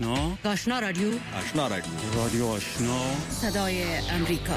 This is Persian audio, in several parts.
آشنا رادیو رادیو آشنا صدای امریکا.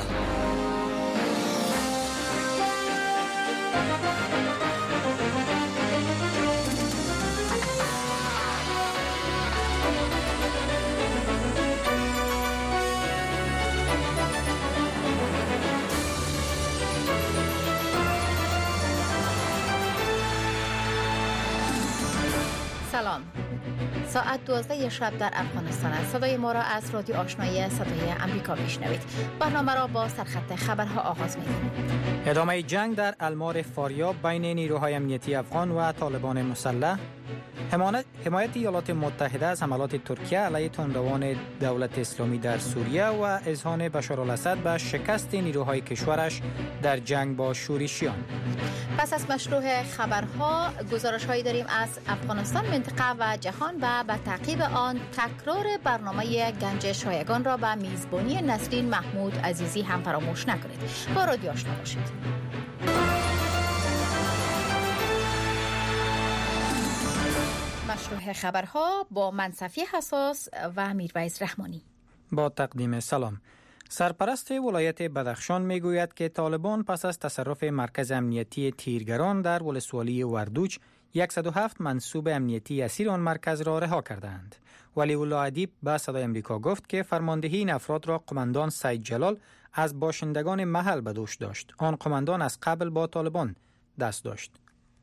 سلام. ساعت 12 شب در افغانستان است. صدای ما را از رادیو آشنایی صدای امریکا میشنوید. برنامه را با سرخط خبرها آغاز می‌کنیم. ادامه جنگ در المار فاریاب بین نیروهای امنیتی افغان و طالبان مسلح، حمایت ایالات متحده از حملات ترکیه علیه تندروان دولت اسلامی در سوریه و اذعان بشارالاسد به شکست نیروهای کشورش در جنگ با شورشیان. پس از مشروع خبرها گزارش‌هایی داریم از افغانستان، منطقه و جهان و به تعقیب آن تکرار برنامه گنج شایگان را به میزبانی نسرین محمود عزیزی هم فراموش نکنید. با رادیو آشنا باشید. مشروع خبرها با من صفیه حساس و میرویس رحمانی. با تقدیم سلام. سرپرست ولایت بدخشان میگوید که طالبان پس از تصرف مرکز امنیتی تیرگران در ولسوالی وردوج 107 منصوب امنیتی اسیر آن مرکز را رها کردند. ولی الله ادیب به صدای امریکا گفت که فرماندهی این افراد را قماندان سید جلال از باشندگان محل به دوش داشت. آن قماندان از قبل با طالبان دست داشت.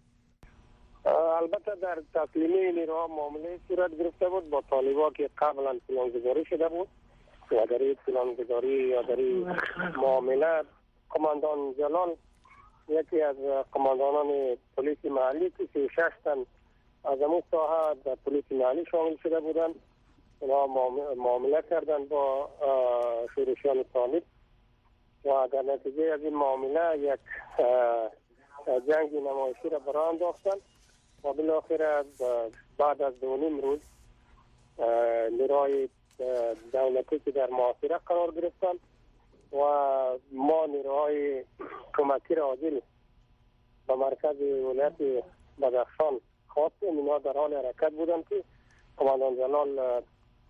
البته در تسلیمی نیروها معامله صورت گرفته بود با طالبان که قبلا پلانگذاری شده بود و در این پلانگذاری یا در این معامله قماندان جلال یکی از قماندانان پلیس محلی که 36 تن از امون ساحه در پلیس محلی شامل شده بودند، اونا معامله کردن با شورشیان طالب و در نتیجه از این معامله یک جنگ نمایشی را براه انداختن و بالاخره بعد از 2.5 روز نیروهای دولتی که در محاصره قرار گرفتن و ما نیروهای کمکی را عاجل به مرکز ولایت بدخشان خواستیم. اینا در حال حرکت بودن که قماندان جلال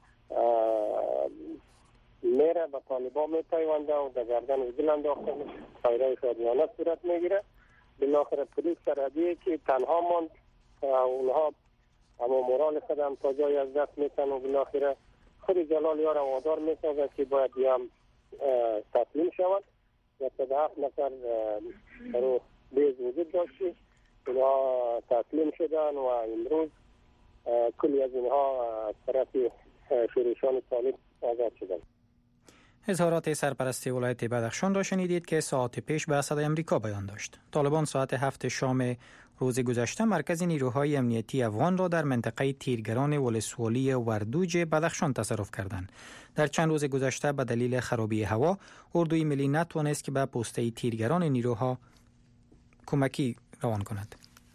میره به طالبان میپیونده و در گردن وزیل انداختن فایده شادیانه صورت میگیره. بالاخره پلیس سرحدی که تنها ماند اونها اما مورال خودم تا جای از دست میتن و بالاخره خود جلال یارم وادار میسازد که باید هم تسلیم شود. 107 نفر رو بیز وجود داشتی، اینها تسلیم شدن و امروز کلی از اینها از طرف شورشیان طالب آزاد شدن. اظهارات سرپرست ولایت بدخشان را شنیدید که ساعت پیش به صدای امریکا بیان داشت. طالبان ساعت 7 شام روز گذشته مرکز نیروهای امنیتی افغان را در منطقه تیرگران ولسوالی وردوج بدخشان تصرف کردند. در چند روز گذشته به دلیل خرابی هوا، اردوی ملی نتوانست که به پسته تیرگران نیروها کمکی روان کند.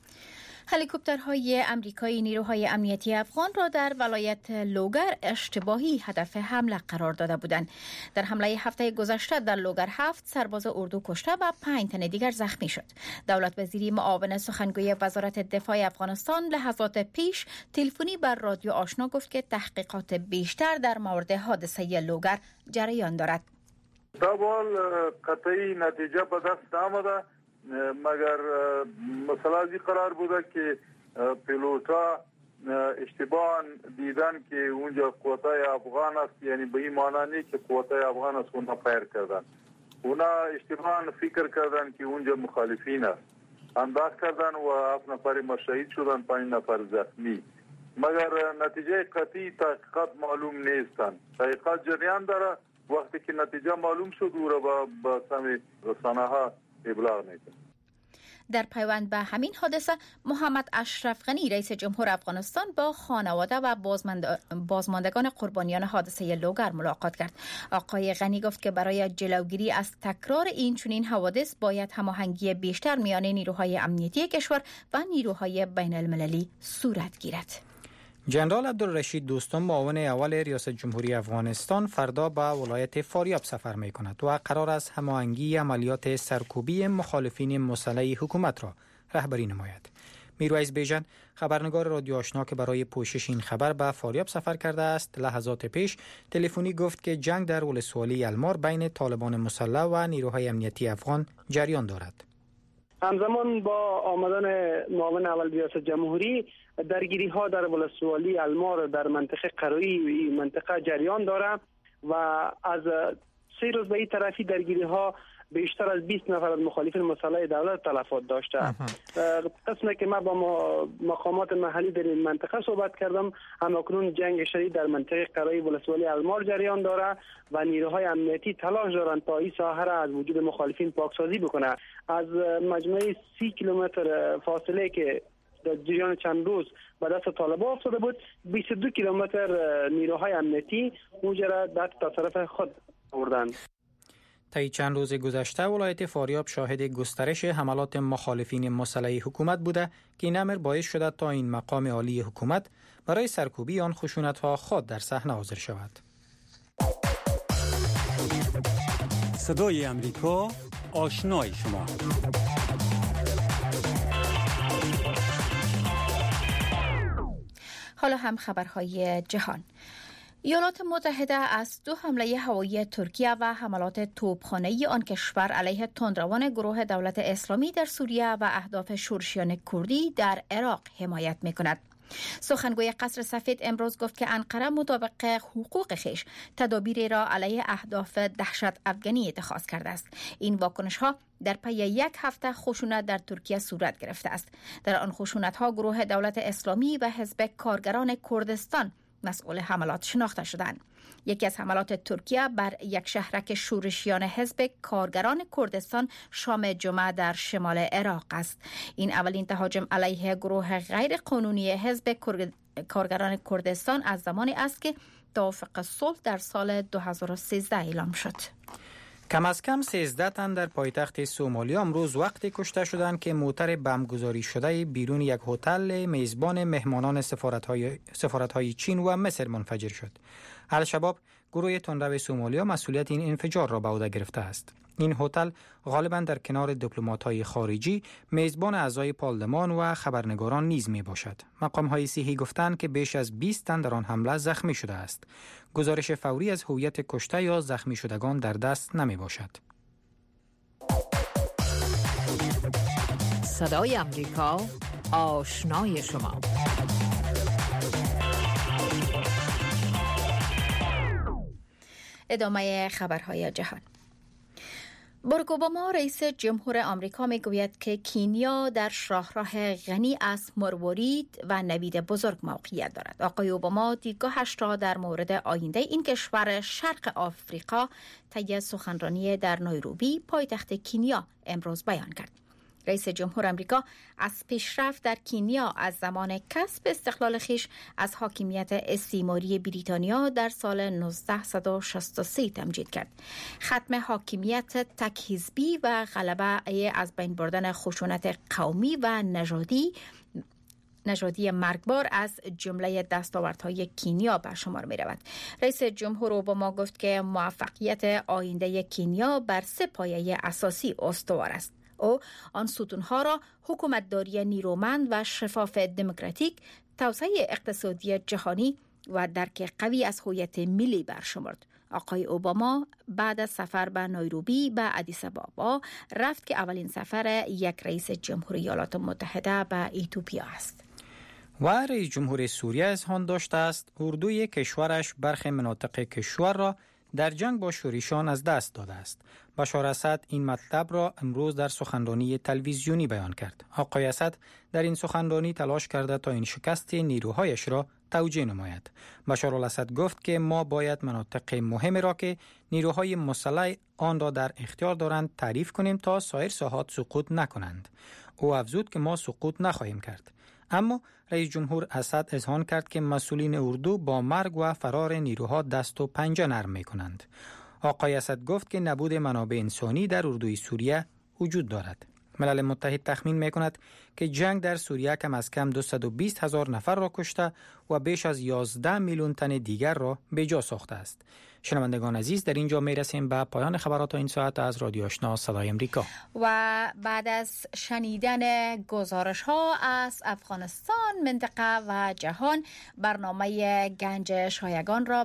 هلیکوپترهای امریکایی نیروهای امنیتی افغان را در ولایت لوگر اشتباهی هدف حمله قرار داده بودند. در حمله هفته گذشته در لوگر 7 سرباز اردو کشته و 5 تن دیگر زخمی شد. دولت وزیری معاون سخنگوی وزارت دفاع افغانستان لحظات پیش تلفنی بر رادیو آشنا گفت که تحقیقات بیشتر در مورد حادثه لوگر جریان دارد. طبعا قطعی نتیجه به دست آمده، مگر مسئله ازی قرار بوده که پیلوتا اشتباهاً دیدن که اونجا قوتای افغان است، یعنی به این معنی نیست که قوتای افغان است اونا پیر کردن. اونا اشتباهاً فکر کردن که اونجا مخالفین است، انداز کردن و 7 نفر شهید شدن، 5 نفر زخمی. مگر نتیجه قطعی تحقیقات معلوم نیستن. تحقیقات جریان داره، وقتی که نتیجه معلوم شد او را به سمی رسانه ها ابلاغ میکنه. در پیوند به همین حادثه محمد اشرف غنی رئیس جمهور افغانستان با خانواده و بازماندگان قربانیان حادثه لوگر ملاقات کرد. آقای غنی گفت که برای جلوگیری از تکرار این چنین حوادث باید هماهنگی بیشتر میان نیروهای امنیتی کشور و نیروهای بین المللی صورت گیرد. جنرال عبدالرشید دوستم معاون اول ریاست جمهوری افغانستان فردا به ولایت فاریاب سفر می کند و قرار است هماهنگی عملیات سرکوبی مخالفین مسلح حکومت را رهبری نماید. میرویس بیژن، خبرنگار رادیو آشنا که برای پوشش این خبر به فاریاب سفر کرده است، لحظات پیش تلفنی گفت که جنگ در ولسوالی المار بین طالبان مسلح و نیروهای امنیتی افغان جریان دارد. همزمان با آمدن معاون اول ریاست جمهوری، درگیری ها در ولسوالی المار در منطقه قروی منطقه جریان دارد و از 3 روز به این طرفی درگیری ها بیشتر از 20 نفر از مخالفین مسلح دولت تلفات داشته. قسمی که ما با مقامات محلی در این منطقه صحبت کردم، همکنون جنگ شدید در منطقه قروی ولسوالی المار جریان داره و نیروهای امنیتی تلاش دارند تا این ساحه را از وجود مخالفین پاکسازی بکنه. از مجموعه 30 کیلومتر فاصله که در جریان چند روز به دست طالبان افتاده بود، 22 کیلومتر نیروهای امنیتی اونجا را در تصرف خود آوردند. طی چند روز گذشته ولایت فاریاب شاهد گسترش حملات مخالفین مسلح حکومت بوده که این امر باعث شده تا این مقام عالی حکومت برای سرکوبی آن خشونت‌ها خود در صحنه حاضر شود. صدای امریکا، آشنای شما. حالا هم خبرهای جهان. ایالات متحده از 2 حمله هوایی ترکیه و حملات توپخانه‌ای آن کشور علیه تندروان گروه دولت اسلامی در سوریه و اهداف شورشیان کردی در عراق حمایت می‌کند. سخنگوی قصر سفید امروز گفت که انقره مطابق حقوق خویش تدابیری را علیه اهداف دهشت افغانی اتخاذ کرده است. این واکنش‌ها در پی 1 هفته خشونت در ترکیه صورت گرفته است. در آن خشونت‌ها گروه دولت اسلامی و حزب کارگران کردستان مسئول حملات شناخته شدند. یکی از حملات ترکیه بر یک شهرک شورشیان حزب کارگران کردستان شام جمعه در شمال عراق است. این اولین تهاجم علیه گروه غیر قانونی حزب کارگران کردستان از زمانی است که توافق صلح در سال 2013 اعلام شد. کم از کم 13 تن در پایتخت سومالیا امروز وقتی کشته شدند که موتر بمبگذاری شده بیرون یک هتل میزبان مهمانان سفارت‌های چین و مصر منفجر شد. الشباب، گروه تندرو سومالیا، مسئولیت این انفجار را به عهده گرفته است. این هتل غالباً در کنار دیپلمات‌های خارجی، میزبان اعضای پارلمان و خبرنگاران نیز می باشد. مقام‌های صحی گفتند که بیش از 20 تن در آن حمله زخمی شده است. گزارش فوری از هویت کشته یا زخمی شدگان در دست نمی باشد. صدای امریکا، آشنای شما. ادامه خبرهای جهان. باراک اوباما رئیس جمهور آمریکا میگوید که کینیا در شاهراه غنی از مروارید و نوید بزرگ موقعیت دارد. آقای اوباما دیدگاهش را در مورد آینده این کشور شرق آفریقا طی سخنرانی در نایروبی پایتخت کینیا امروز بیان کرد. رئیس جمهور آمریکا از پیشرفت در کینیا از زمان کسب استقلال خویش از حاکمیت استعماری بریتانیا در سال 1963 تمجید کرد. ختم حاکمیت تک حزبی و غلبه از بین بردن خشونت قومی و نژادی مرگبار از جمله دستاوردهای کینیا به شمار می رود. رئیس جمهور اوباما گفت که موفقیت آینده کینیا بر 3 پایه اساسی استوار است. او آن ستونها را حکومتداری نیرومند و شفاف دموکراتیک، توسعه اقتصادی جهانی و درک قوی از هویت ملی برشمرد. آقای اوباما بعد از سفر به نایروبی به آدیس آبابا رفت که اولین سفر یک رئیس جمهوری ایالات متحده به اتیوپیا است. و رئیس جمهور سوریه اظهار داشته است اردوی کشورش برخی مناطق کشور را در جنگ با شوریشان از دست داده است. بشار اسد این مطلب را امروز در سخنرانی تلویزیونی بیان کرد. آقای اسد در این سخنرانی تلاش کرده تا این شکست نیروهایش را توجیه نماید. بشار الاسد گفت که ما باید مناطق مهم را که نیروهای مسلح آن را در اختیار دارند تعریف کنیم تا سایر ساحات سقوط نکنند. او افزود که ما سقوط نخواهیم کرد. اما رئیس جمهور اسد اذعان کرد که مسئولین اردو با مرگ و فرار نیروها دست و پنجه نرم می کنند. آقای اسد گفت که نبود منابع انسانی در اردوی سوریه وجود دارد. ملل متحد تخمین می‌کند که جنگ در سوریه کم از کم 220,000 نفر را کشته و بیش از 11 میلیون تن دیگر را بی‌جا ساخته است. شنوندگان عزیز، در اینجا می‌رسیم به پایان خبرات این ساعت از رادیو آشنا صدای امریکا. و بعد از شنیدن گزارش‌ها از افغانستان، منطقه و جهان، برنامه گنج شایگان را